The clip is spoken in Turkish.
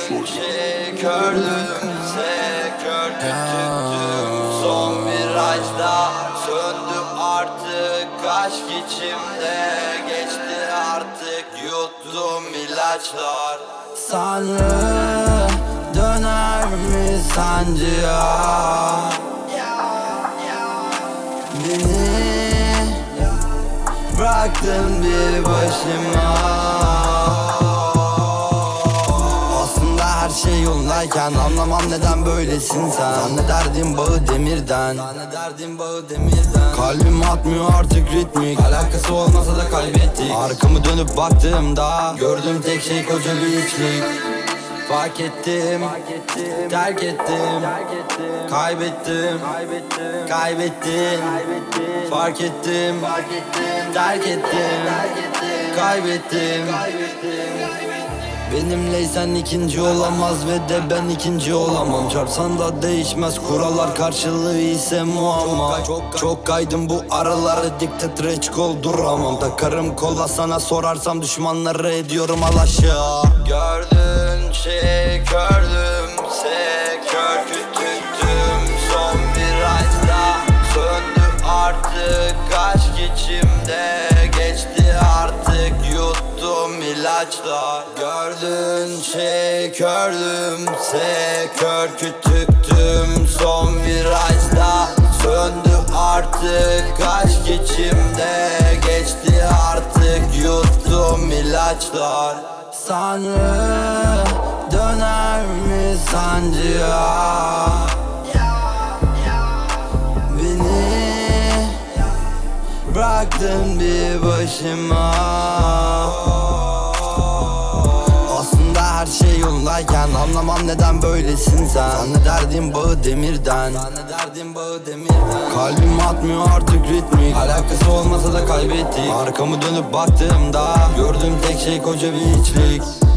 Kördümse kör kütüktüm. Son virajda söndü artık. Aşk içimde geçti artık. Yuttum ilaçlar. Sanrı döner mi sancıya? Beni bıraktın bir başıma. Aslında her şey yolundayken anlamam neden böylesin sen. Zannederdim bağı demirden. Kalbim atmıyor artık ritmik. Alakası olmasa da kaybettik. Arkamı dönüp baktığımda gördüğüm tek şey koca bir içlik. Fark ettim, terk ettim, kaybettim, kaybettim. Fark ettim, terk ettim, kaybettim. Benimleysen ikinci olamaz ve de ben ikinci olamam. Çarpsan da değişmez, kurallar karşılığı ise muamma. Çok kaydım bu araları, diktat reçkol duramam. Takarım kola sana sorarsam, düşmanları ediyorum alaşağı. Gördüğün şey kördümse kör kütüktüm. Son virajda söndü artık. Aşk içimde geçti artık. Yuttum ilaçlar. Gördüğün şey kördümse kör kütüktüm. Son virajda söndü artık. Aşk içimde geçti artık. Yuttum ilaçlar. Sanrı döner mi sancıya? Beni bıraktın bir başıma. Aslında her şey yolundayken anlamam neden böylesin sen. Zannederdim bağı demirden. Kalbim atmıyor artık ritmik. Alakası olmasa da kaybettik. Arkamı dönüp baktığımda gördüğüm tek şey koca bir içlik.